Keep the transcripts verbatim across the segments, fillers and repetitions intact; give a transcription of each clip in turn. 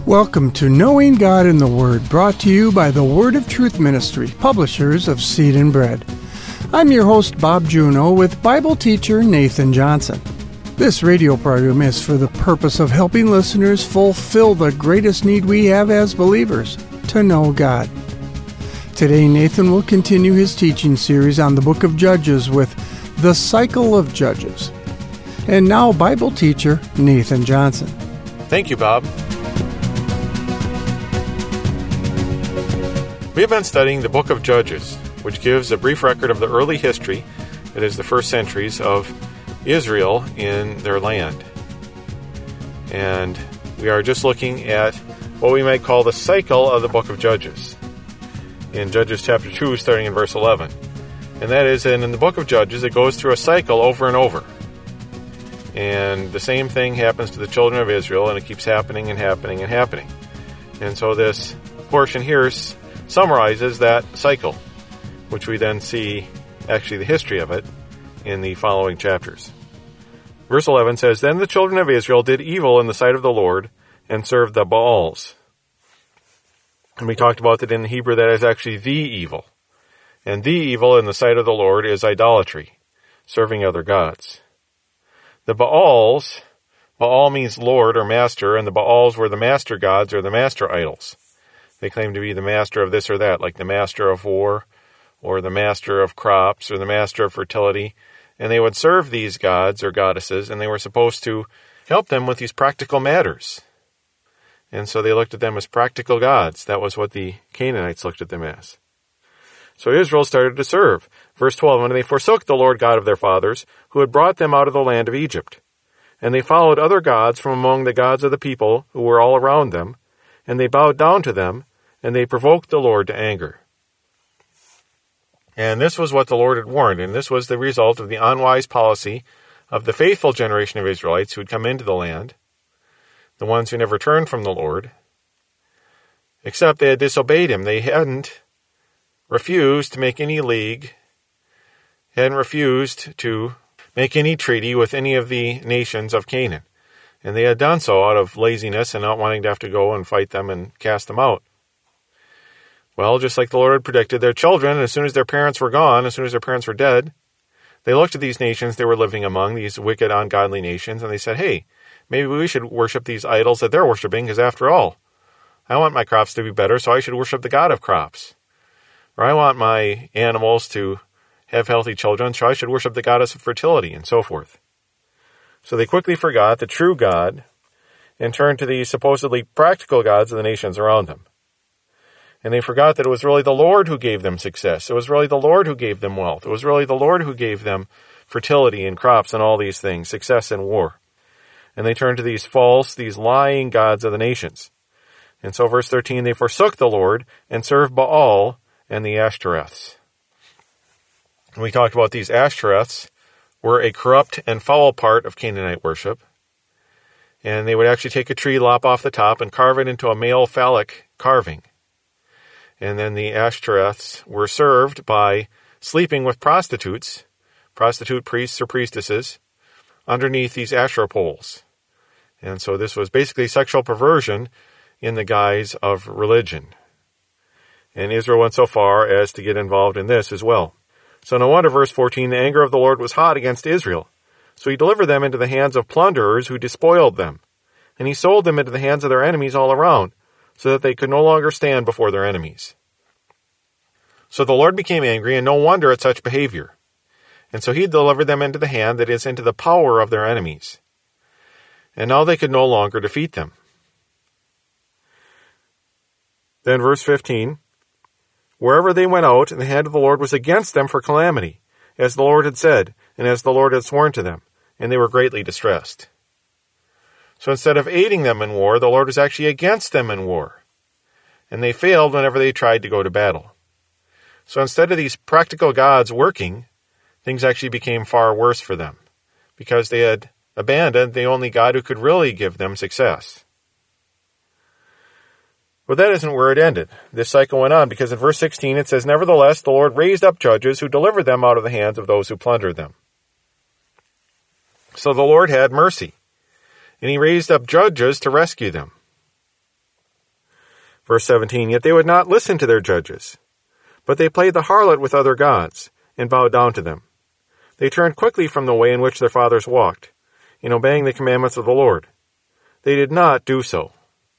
Welcome to Knowing God in the Word, brought to you by the Word of Truth Ministry, publishers of Seed and Bread. I'm your host, Bob Juneau, with Bible teacher Nathan Johnson. This radio program is for the purpose of helping listeners fulfill the greatest need we have as believers, to know God. Today, Nathan will continue his teaching series on the book of Judges with The Cycle of Judges. And now, Bible teacher Nathan Johnson. Thank you, Bob. We have been studying the book of Judges, which gives a brief record of the early history, that is, the first centuries of Israel in their land. And we are just looking at what we might call the cycle of the book of Judges. In Judges chapter two, starting in verse eleven. And that is, and in the book of Judges, it goes through a cycle over and over. And the same thing happens to the children of Israel, and it keeps happening and happening and happening. And so this portion here summarizes that cycle, which we then see actually the history of it in the following chapters. Verse eleven says, Then the children of Israel did evil in the sight of the Lord and served the Baals. And we talked about that in Hebrew that is actually the evil. And the evil in the sight of the Lord is idolatry, serving other gods. The Baals, Baal means Lord or master, and the Baals were the master gods or the master idols. They claim to be the master of this or that, like the master of war, or the master of crops, or the master of fertility. And they would serve these gods or goddesses, and they were supposed to help them with these practical matters. And so they looked at them as practical gods. That was what the Canaanites looked at them as. So Israel started to serve. Verse twelve, And they forsook the Lord God of their fathers, who had brought them out of the land of Egypt. And they followed other gods from among the gods of the people who were all around them, and they bowed down to them, and they provoked the Lord to anger. And this was what the Lord had warned, and this was the result of the unwise policy of the faithful generation of Israelites who had come into the land, the ones who never turned from the Lord, except they had disobeyed him. They hadn't refused to make any league, hadn't refused to make any treaty with any of the nations of Canaan. And they had done so out of laziness and not wanting to have to go and fight them and cast them out. Well, just like the Lord had predicted, their children, as soon as their parents were gone, as soon as their parents were dead, they looked at these nations they were living among, these wicked, ungodly nations, and they said, hey, maybe we should worship these idols that they're worshiping, because after all, I want my crops to be better, so I should worship the God of crops. Or I want my animals to have healthy children, so I should worship the goddess of fertility, and so forth. So they quickly forgot the true God and turned to the supposedly practical gods of the nations around them. And they forgot that it was really the Lord who gave them success. It was really the Lord who gave them wealth. It was really the Lord who gave them fertility and crops and all these things, success in war. And they turned to these false, these lying gods of the nations. And so verse thirteen, they forsook the Lord and served Baal and the Ashtoreths. And we talked about these Ashtoreths were a corrupt and foul part of Canaanite worship. And they would actually take a tree, lop off the top, and carve it into a male phallic carving. And then the Ashtoreths were served by sleeping with prostitutes, prostitute priests or priestesses, underneath these Asherah poles. And so this was basically sexual perversion in the guise of religion. And Israel went so far as to get involved in this as well. So no wonder, verse fourteen, the anger of the Lord was hot against Israel. So he delivered them into the hands of plunderers who despoiled them. And he sold them into the hands of their enemies all around, so that they could no longer stand before their enemies. So the Lord became angry, and no wonder at such behavior. And so he delivered them into the hand, that is, into the power of their enemies. And now they could no longer defeat them. Then verse fifteen, Wherever they went out, the hand of the Lord was against them for calamity, as the Lord had said, and as the Lord had sworn to them, and they were greatly distressed. So instead of aiding them in war, the Lord was actually against them in war. And they failed whenever they tried to go to battle. So instead of these practical gods working, things actually became far worse for them, because they had abandoned the only God who could really give them success. But that isn't where it ended. This cycle went on, because in verse sixteen it says, Nevertheless, the Lord raised up judges who delivered them out of the hands of those who plundered them. So the Lord had mercy, and he raised up judges to rescue them. Verse seventeen, yet they would not listen to their judges, but they played the harlot with other gods, and bowed down to them. They turned quickly from the way in which their fathers walked, in obeying the commandments of the Lord. They did not do so.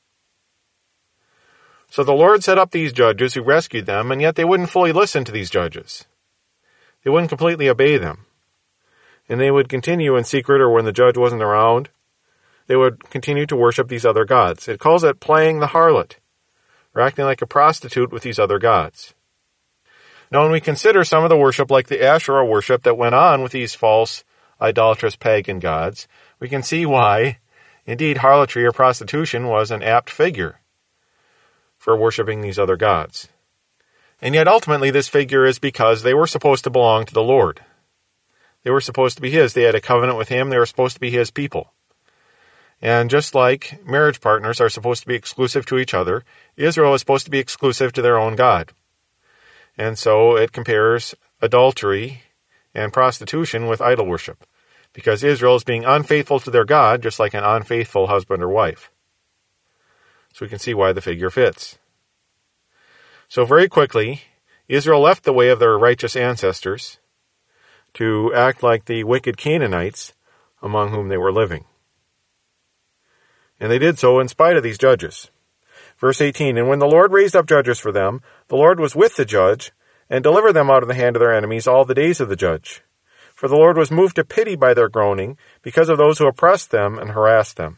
So the Lord set up these judges who rescued them, and yet they wouldn't fully listen to these judges. They wouldn't completely obey them. And they would continue in secret, or when the judge wasn't around, they would continue to worship these other gods. It calls it playing the harlot, or acting like a prostitute with these other gods. Now, when we consider some of the worship, like the Asherah worship that went on with these false, idolatrous pagan gods, we can see why, indeed, harlotry or prostitution was an apt figure for worshiping these other gods. And yet, ultimately, this figure is because they were supposed to belong to the Lord. They were supposed to be His. They had a covenant with Him. They were supposed to be His people. And just like marriage partners are supposed to be exclusive to each other, Israel is supposed to be exclusive to their own God. And so it compares adultery and prostitution with idol worship, because Israel is being unfaithful to their God, just like an unfaithful husband or wife. So we can see why the figure fits. So very quickly, Israel left the way of their righteous ancestors to act like the wicked Canaanites among whom they were living. And they did so in spite of these judges. Verse eighteen, and when the Lord raised up judges for them, the Lord was with the judge, and delivered them out of the hand of their enemies all the days of the judge. For the Lord was moved to pity by their groaning, because of those who oppressed them and harassed them.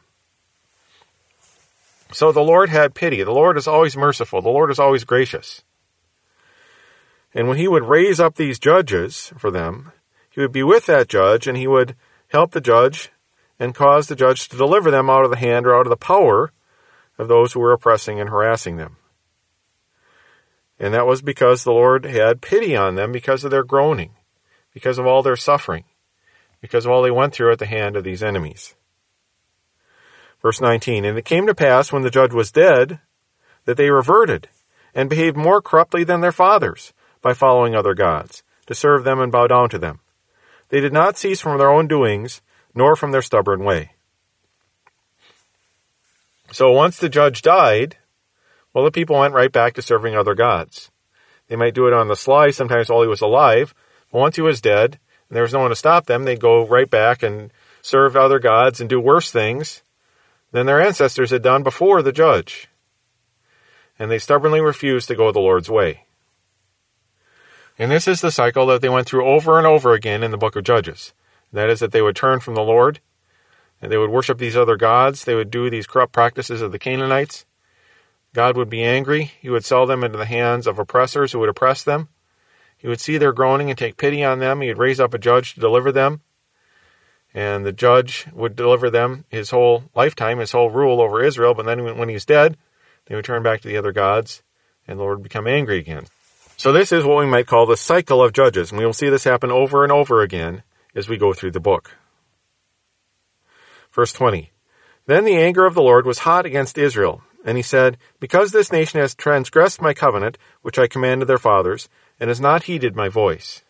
So the Lord had pity. The Lord is always merciful. The Lord is always gracious. And when He would raise up these judges for them, He would be with that judge, and He would help the judge and cause the judge to deliver them out of the hand or out of the power of those who were oppressing and harassing them. And that was because the Lord had pity on them because of their groaning, because of all their suffering, because of all they went through at the hand of these enemies. Verse nineteen, and it came to pass when the judge was dead that they reverted and behaved more corruptly than their fathers by following other gods, to serve them and bow down to them. They did not cease from their own doings, nor from their stubborn way. So once the judge died, well, the people went right back to serving other gods. They might do it on the sly sometimes while he was alive, but once he was dead and there was no one to stop them, they'd go right back and serve other gods and do worse things than their ancestors had done before the judge. And they stubbornly refused to go the Lord's way. And this is the cycle that they went through over and over again in the book of Judges. That is, that they would turn from the Lord, and they would worship these other gods. They would do these corrupt practices of the Canaanites. God would be angry. He would sell them into the hands of oppressors who would oppress them. He would see their groaning and take pity on them. He would raise up a judge to deliver them. And the judge would deliver them his whole lifetime, his whole rule over Israel. But then when he's dead, they would turn back to the other gods, and the Lord would become angry again. So this is what we might call the cycle of judges. And we will see this happen over and over again as we go through the book. Verse twenty, then the anger of the Lord was hot against Israel, and He said, because this nation has transgressed my covenant, which I commanded their fathers, and has not heeded my voice.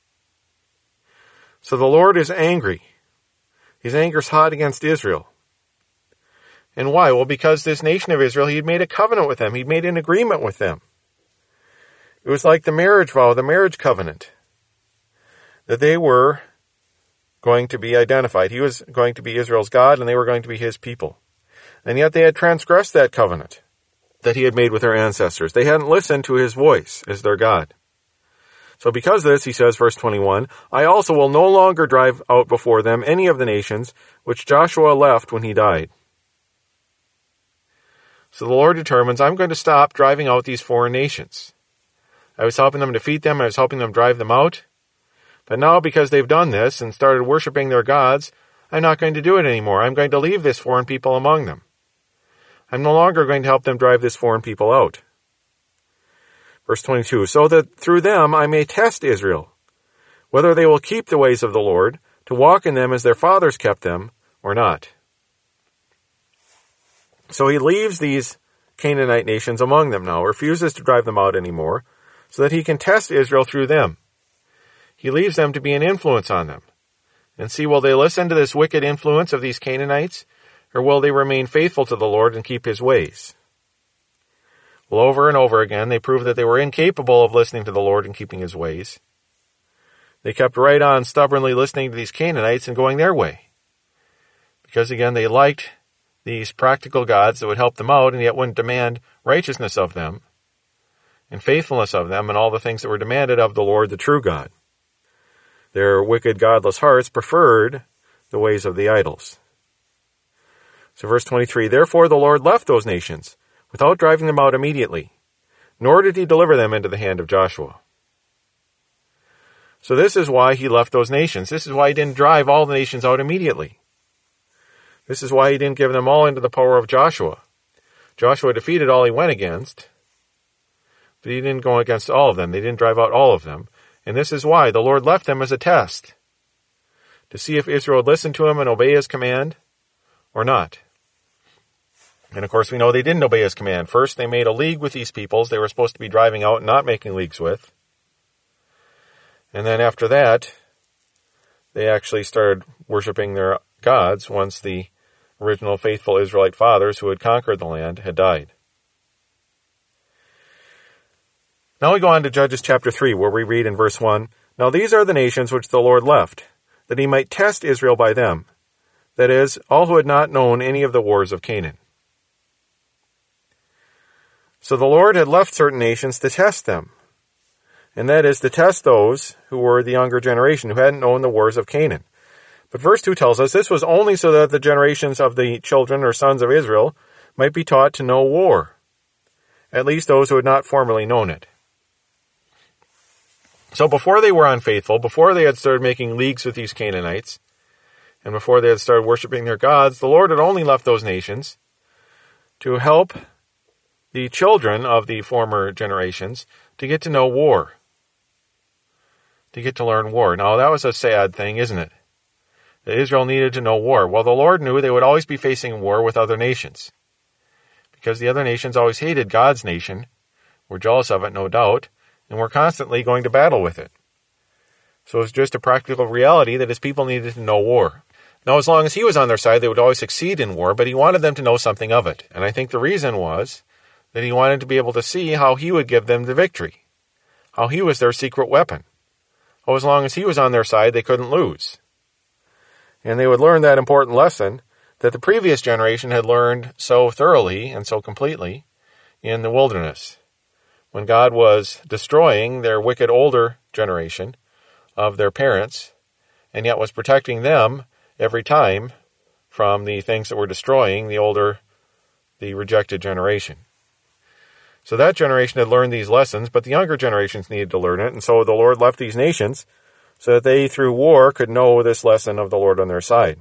So the Lord is angry. His anger is hot against Israel. And why? Well, because this nation of Israel, He had made a covenant with them. He'd made an agreement with them. It was like the marriage vow, the marriage covenant, that they were going to be identified. He was going to be Israel's God, and they were going to be His people. And yet they had transgressed that covenant that He had made with their ancestors. They hadn't listened to His voice as their God. So because of this, He says, verse twenty-one, I also will no longer drive out before them any of the nations which Joshua left when he died. So the Lord determines, I'm going to stop driving out these foreign nations. I was helping them defeat them. I was helping them drive them out. But now, because they've done this and started worshiping their gods, I'm not going to do it anymore. I'm going to leave this foreign people among them. I'm no longer going to help them drive this foreign people out. Verse twenty-two, so that through them I may test Israel, whether they will keep the ways of the Lord, to walk in them as their fathers kept them, or not. So He leaves these Canaanite nations among them now, refuses to drive them out anymore, so that He can test Israel through them. He leaves them to be an influence on them. And see, will they listen to this wicked influence of these Canaanites, or will they remain faithful to the Lord and keep His ways? Well, over and over again, they proved that they were incapable of listening to the Lord and keeping his ways. They kept right on stubbornly listening to these Canaanites and going their way. Because, again, they liked these practical gods that would help them out and yet wouldn't demand righteousness of them and faithfulness of them and all the things that were demanded of the Lord, the true God. Their wicked, godless hearts preferred the ways of the idols. So verse twenty-three, therefore the Lord left those nations without driving them out immediately, nor did he deliver them into the hand of Joshua. So this is why he left those nations. This is why he didn't drive all the nations out immediately. This is why he didn't give them all into the power of Joshua. Joshua defeated all he went against, but he didn't go against all of them. They didn't drive out all of them. And this is why the Lord left them as a test, to see if Israel would listen to him and obey his command or not. And of course we know they didn't obey his command. First, they made a league with these peoples they were supposed to be driving out and not making leagues with. And then after that, they actually started worshiping their gods once the original faithful Israelite fathers who had conquered the land had died. Now we go on to Judges chapter three, where we read in verse one, now these are the nations which the Lord left, that he might test Israel by them, that is, all who had not known any of the wars of Canaan. So the Lord had left certain nations to test them, and that is to test those who were the younger generation, who hadn't known the wars of Canaan. But verse two tells us this was only so that the generations of the children or sons of Israel might be taught to know war, at least those who had not formerly known it. So before they were unfaithful, before they had started making leagues with these Canaanites, and before they had started worshiping their gods, the Lord had only left those nations to help the children of the former generations to get to know war, to get to learn war. Now that was a sad thing, isn't it? That Israel needed to know war. Well, the Lord knew they would always be facing war with other nations, because the other nations always hated God's nation, were jealous of it, no doubt, and were constantly going to battle with it. So it's just a practical reality that his people needed to know war. Now, as long as he was on their side, they would always succeed in war, but he wanted them to know something of it. And I think the reason was that he wanted to be able to see how he would give them the victory, how he was their secret weapon. Oh, as long as he was on their side, they couldn't lose. And they would learn that important lesson that the previous generation had learned so thoroughly and so completely in the wilderness, when God was destroying their wicked older generation of their parents, and yet was protecting them every time from the things that were destroying the older, the rejected generation. So that generation had learned these lessons, but the younger generations needed to learn it, and so the Lord left these nations so that they, through war, could know this lesson of the Lord on their side.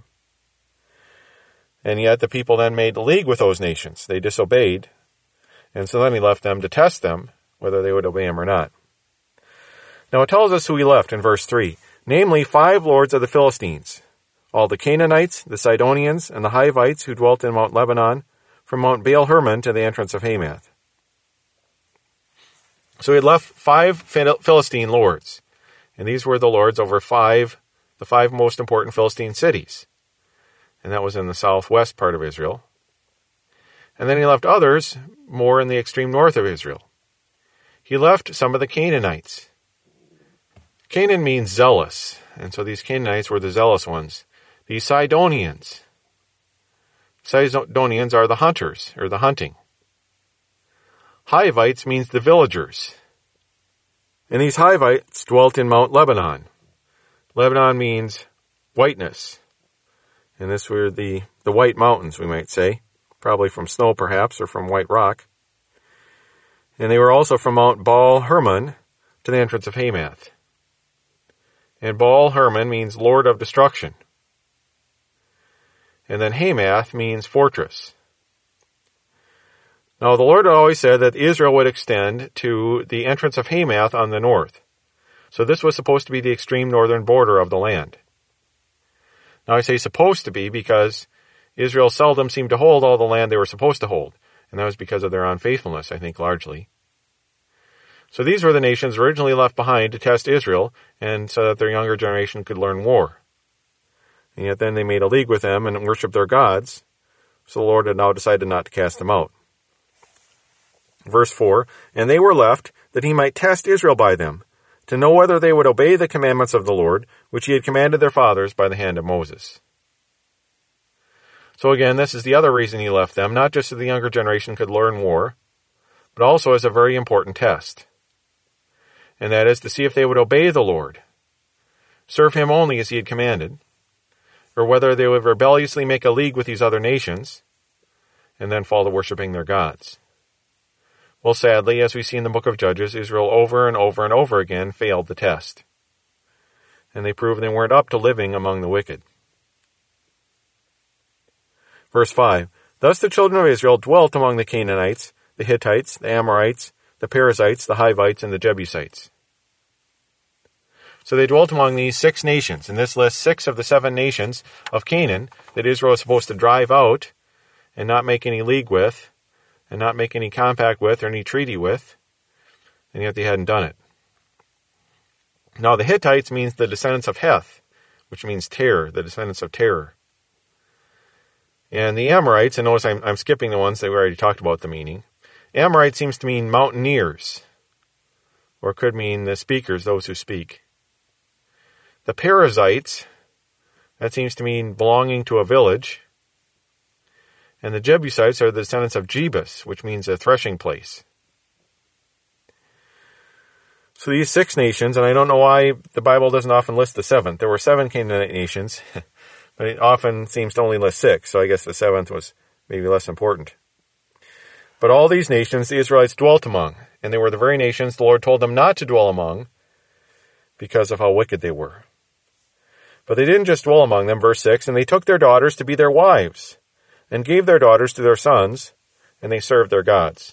And yet the people then made a league with those nations. They disobeyed, and so then he left them to test them, whether they would obey him or not. Now it tells us who he left in verse three, namely five lords of the Philistines, all the Canaanites, the Sidonians, and the Hivites who dwelt in Mount Lebanon, from Mount Baal Hermon to the entrance of Hamath. So he had left five Philistine lords, and these were the lords over five, the five most important Philistine cities, and that was in the southwest part of Israel. And then he left others more in the extreme north of Israel. He left some of the Canaanites. Canaan means zealous, and so these Canaanites were the zealous ones. The Sidonians. Sidonians are the hunters, or the hunting. Hivites means the villagers. And these Hivites dwelt in Mount Lebanon. Lebanon means whiteness. And this were the, the white mountains, we might say. Probably from snow, perhaps, or from white rock. And they were also from Mount Baal Hermon to the entrance of Hamath. And Baal Hermon means Lord of Destruction. And then Hamath means fortress. Now the Lord had always said that Israel would extend to the entrance of Hamath on the north. So this was supposed to be the extreme northern border of the land. Now I say supposed to be because Israel seldom seemed to hold all the land they were supposed to hold. And that was because of their unfaithfulness, I think, largely. So these were the nations originally left behind to test Israel, and so that their younger generation could learn war. And yet then they made a league with them and worshipped their gods, so the Lord had now decided not to cast them out. Verse four, and they were left, that he might test Israel by them, to know whether they would obey the commandments of the Lord, which he had commanded their fathers by the hand of Moses. So again, this is the other reason he left them, not just so the younger generation could learn war, but also as a very important test. And that is to see if they would obey the Lord, serve him only as he had commanded, or whether they would rebelliously make a league with these other nations, and then fall to worshiping their gods. Well, sadly, as we see in the book of Judges, Israel over and over and over again failed the test. And they proved they weren't up to living among the wicked. Verse five, thus the children of Israel dwelt among the Canaanites, the Hittites, the Amorites, the Perizzites, the Hivites, and the Jebusites. So they dwelt among these six nations, and this lists six of the seven nations of Canaan that Israel was supposed to drive out and not make any league with, and not make any compact with or any treaty with, and yet they hadn't done it. Now the Hittites means the descendants of Heth, which means terror, the descendants of terror. And the Amorites, and notice I'm, I'm skipping the ones that we already talked about the meaning. Amorite seems to mean mountaineers, or it could mean the speakers, those who speak. The Perizzites, that seems to mean belonging to a village. And the Jebusites are the descendants of Jebus, which means a threshing place. So these six nations, and I don't know why the Bible doesn't often list the seventh. There were seven Canaanite nations, but it often seems to only list six, so I guess the seventh was maybe less important. But all these nations the Israelites dwelt among, and they were the very nations the Lord told them not to dwell among because of how wicked they were. But they didn't just dwell among them, verse six, and they took their daughters to be their wives, and gave their daughters to their sons, and they served their gods.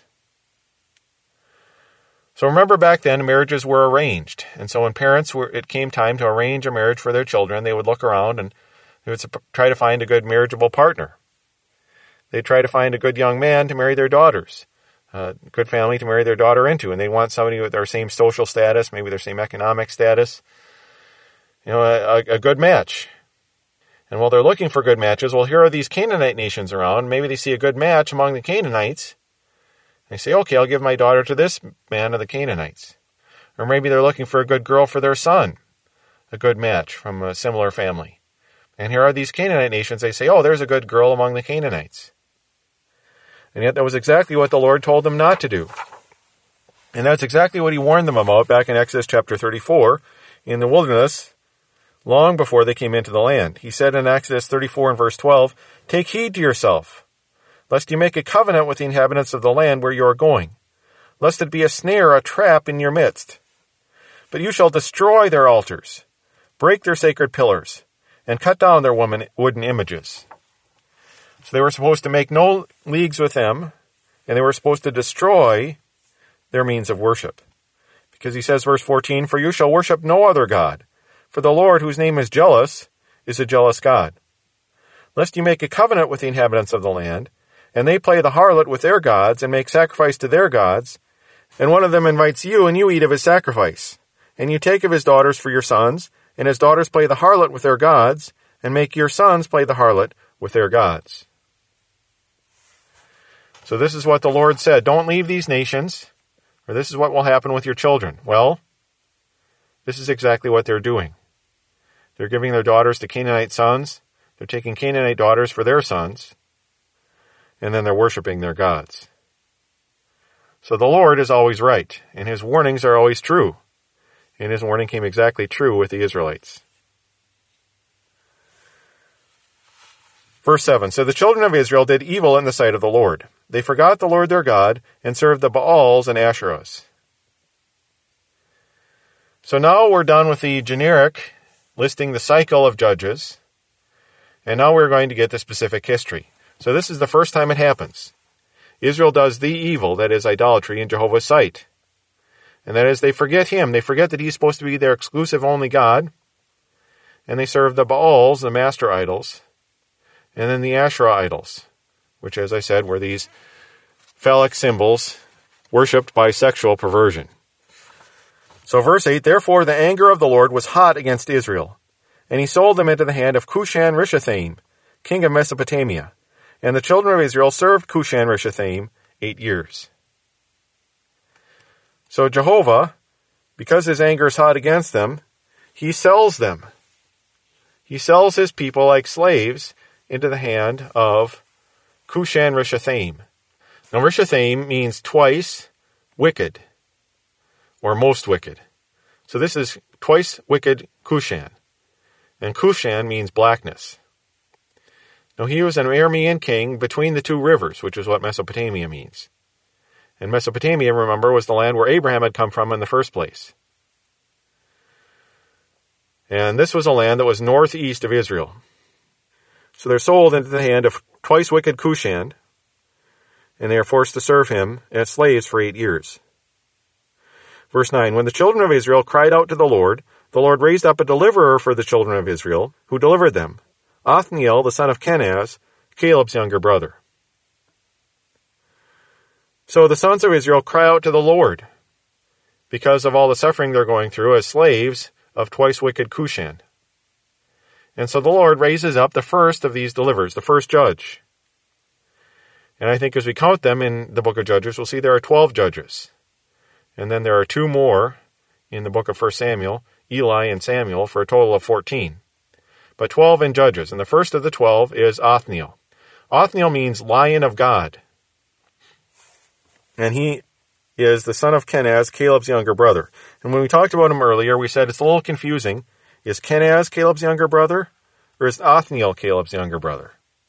So remember back then, marriages were arranged. And so when parents were, it came time to arrange a marriage for their children, they would look around and they would try to find a good marriageable partner. They'd try to find a good young man to marry their daughters, a good family to marry their daughter into, and they want somebody with their same social status, maybe their same economic status, you know, a, a good match. And while they're looking for good matches, well, here are these Canaanite nations around. Maybe they see a good match among the Canaanites. They say, okay, I'll give my daughter to this man of the Canaanites. Or maybe they're looking for a good girl for their son, a good match from a similar family. And here are these Canaanite nations. They say, oh, there's a good girl among the Canaanites. And yet that was exactly what the Lord told them not to do. And that's exactly what he warned them about back in Exodus chapter thirty-four in the wilderness, long before they came into the land. He said in Exodus thirty-four and verse twelve, take heed to yourself, lest you make a covenant with the inhabitants of the land where you are going, lest it be a snare, a trap in your midst. But you shall destroy their altars, break their sacred pillars, and cut down their wooden images. So they were supposed to make no leagues with them, and they were supposed to destroy their means of worship. Because he says, verse fourteen, for you shall worship no other God, for the Lord, whose name is jealous, is a jealous God. Lest you make a covenant with the inhabitants of the land, and they play the harlot with their gods, and make sacrifice to their gods, and one of them invites you, and you eat of his sacrifice. And you take of his daughters for your sons, and his daughters play the harlot with their gods, and make your sons play the harlot with their gods. So this is what the Lord said, don't leave these nations, or this is what will happen with your children. Well, this is exactly what they're doing. They're giving their daughters to Canaanite sons, they're taking Canaanite daughters for their sons, and then they're worshiping their gods. So the Lord is always right, and his warnings are always true. And his warning came exactly true with the Israelites. Verse seven, so the children of Israel did evil in the sight of the Lord. They forgot the Lord their God, and served the Baals and Asherahs. So now we're done with the generic, listing the cycle of Judges, and now we're going to get the specific history. So this is the first time it happens. Israel does the evil, that is idolatry, in Jehovah's sight. And that is, they forget him. They forget that he's supposed to be their exclusive only God. And they serve the Baals, the master idols, and then the Asherah idols, which, as I said, were these phallic symbols worshipped by sexual perversion. So verse eight, therefore the anger of the Lord was hot against Israel, and he sold them into the hand of Cushan-Rishathaim, king of Mesopotamia. And the children of Israel served Cushan-Rishathaim eight years. So Jehovah, because his anger is hot against them, he sells them. He sells his people like slaves into the hand of Cushan-Rishathaim. Now Rishathaim means twice wicked, or most wicked. So this is twice wicked Cushan. And Cushan means blackness. Now he was an Aramean king between the two rivers, which is what Mesopotamia means. And Mesopotamia, remember, was the land where Abraham had come from in the first place. And this was a land that was northeast of Israel. So they're sold into the hand of twice wicked Cushan, and they are forced to serve him as slaves for eight years. Verse nine, when the children of Israel cried out to the Lord, the Lord raised up a deliverer for the children of Israel, who delivered them, Othniel, the son of Kenaz, Caleb's younger brother. So the sons of Israel cry out to the Lord because of all the suffering they're going through as slaves of twice wicked Cushan. And so the Lord raises up the first of these deliverers, the first judge. And I think as we count them in the book of Judges, we'll see there are twelve judges. And then there are two more in the book of First Samuel, Eli and Samuel, for a total of fourteen. But twelve in Judges, and the first of the twelve is Othniel. Othniel means lion of God. And he is the son of Kenaz, Caleb's younger brother. And when we talked about him earlier, we said it's a little confusing. Is Kenaz Caleb's younger brother, or is Othniel Caleb's younger brother?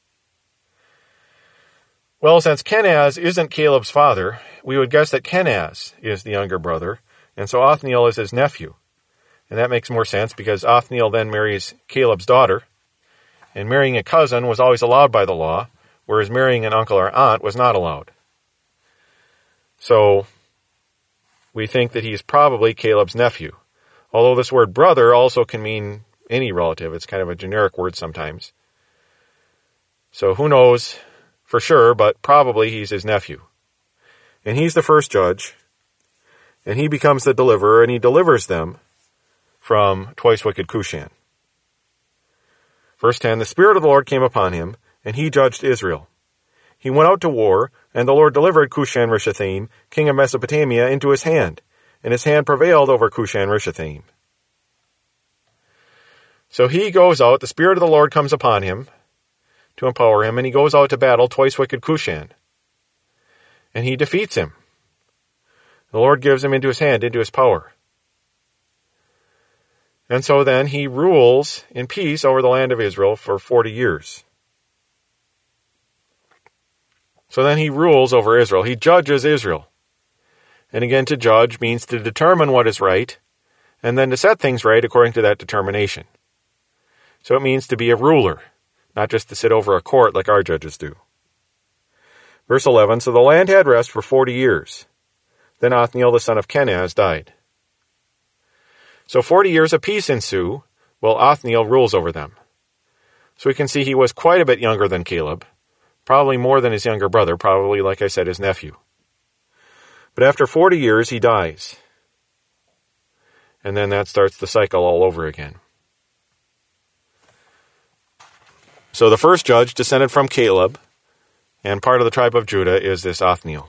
Well, since Kenaz isn't Caleb's father, we would guess that Kenaz is the younger brother, and so Othniel is his nephew. And that makes more sense because Othniel then marries Caleb's daughter, and marrying a cousin was always allowed by the law, whereas marrying an uncle or aunt was not allowed. So we think that he's probably Caleb's nephew. Although this word brother also can mean any relative. It's kind of a generic word sometimes. So who knows for sure, but probably he's his nephew. And he's the first judge, and he becomes the deliverer, and he delivers them from twice wicked Cushan. Verse ten, the Spirit of the Lord came upon him, and he judged Israel. He went out to war, and the Lord delivered Cushan-Rishathaim, king of Mesopotamia, into his hand, and his hand prevailed over Cushan-Rishathaim. So he goes out, the Spirit of the Lord comes upon him to empower him, and he goes out to battle twice wicked Cushan. And he defeats him. The Lord gives him into his hand, into his power. And so then he rules in peace over the land of Israel for forty years. So then he rules over Israel. He judges Israel. And again, to judge means to determine what is right, and then to set things right according to that determination. So it means to be a ruler, not just to sit over a court like our judges do. Verse eleven, so the land had rest for forty years. Then Othniel the son of Kenaz died. So forty years of peace ensue, while Othniel rules over them. So we can see he was quite a bit younger than Caleb, probably more than his younger brother, probably, like I said, his nephew. But after forty years, he dies. And then that starts the cycle all over again. So the first judge descended from Caleb, and part of the tribe of Judah is this Othniel.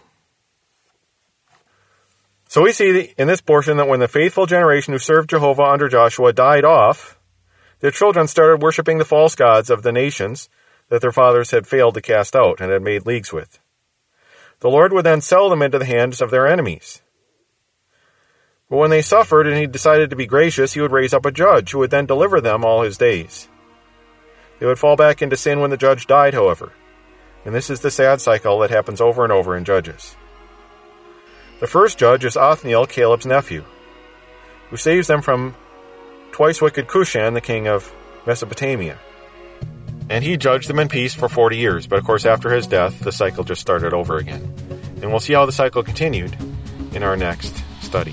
So we see in this portion that when the faithful generation who served Jehovah under Joshua died off, their children started worshiping the false gods of the nations that their fathers had failed to cast out and had made leagues with. The Lord would then sell them into the hands of their enemies. But when they suffered and he decided to be gracious, he would raise up a judge who would then deliver them all his days. They would fall back into sin when the judge died, however. And this is the sad cycle that happens over and over in Judges. The first judge is Othniel, Caleb's nephew, who saves them from twice wicked Cushan, the king of Mesopotamia. And he judged them in peace for forty years, but of course after his death, the cycle just started over again. And we'll see how the cycle continued in our next study.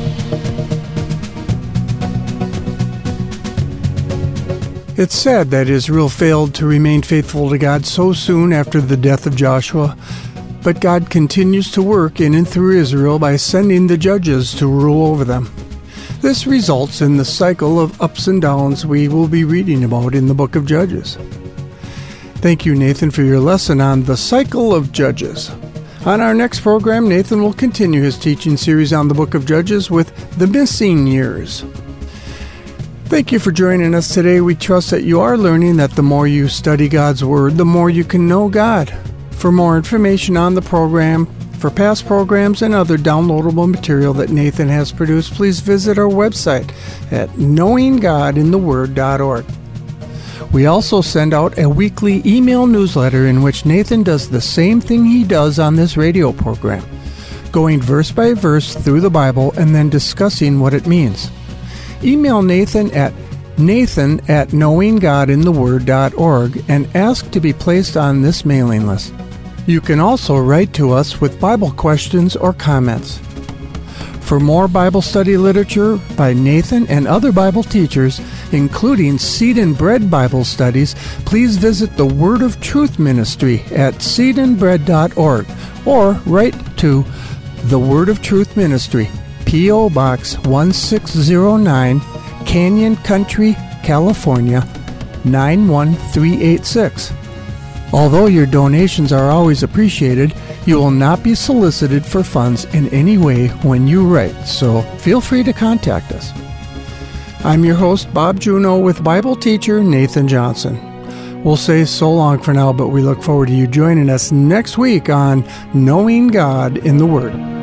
It's sad that Israel failed to remain faithful to God so soon after the death of Joshua, but God continues to work in and through Israel by sending the judges to rule over them. This results in the cycle of ups and downs we will be reading about in the book of Judges. Thank you, Nathan, for your lesson on the cycle of Judges. On our next program, Nathan will continue his teaching series on the book of Judges with the missing years. Thank you for joining us today. We trust that you are learning that the more you study God's Word, the more you can know God. For more information on the program, for past programs, and other downloadable material that Nathan has produced, please visit our website at knowing god in the word dot org. We also send out a weekly email newsletter in which Nathan does the same thing he does on this radio program, going verse by verse through the Bible and then discussing what it means. Email Nathan at nathan at knowing god in the word dot org and ask to be placed on this mailing list. You can also write to us with Bible questions or comments. For more Bible study literature by Nathan and other Bible teachers, including Seed and Bread Bible studies, please visit the Word of Truth Ministry at seed and bread dot org or write to the Word of Truth Ministry, P O. Box one six zero nine, Canyon Country, California, nine one three eight six. Although your donations are always appreciated, you will not be solicited for funds in any way when you write, so feel free to contact us. I'm your host, Bob Juneau, with Bible teacher Nathan Johnson. We'll say so long for now, but we look forward to you joining us next week on Knowing God in the Word.